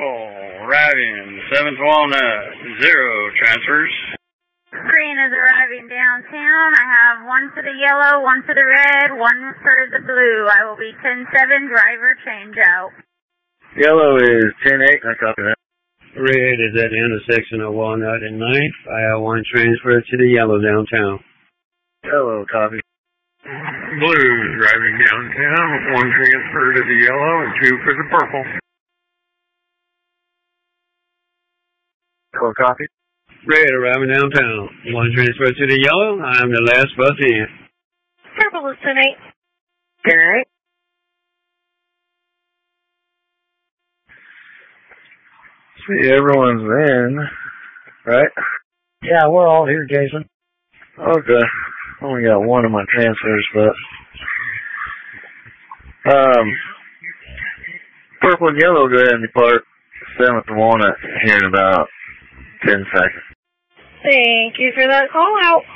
Purple, arriving, 7th Walnut, 0 transfers. Green is arriving downtown. I have 1 for the yellow, 1 for the red, 1 for the blue. I will be 10-7, driver change out. Yellow is 10-8, I copy that. Red is at the intersection of Walnut and 9th. I have 1 transfer to the yellow downtown. Yellow, copy. Blue is driving downtown, 1 transfer to the yellow and 2 for the purple. Yellow, copy. Red arriving downtown, 1 transfer to the yellow. I am the last bus in. Purple is 10-8. 10-8. See, everyone's in, right? Yeah, we're all here, Jason. Okay. Only got 1 of my transfers, but purple and yellow go ahead and depart 7th and Walnut here in about 10 seconds. Thank you for that call out.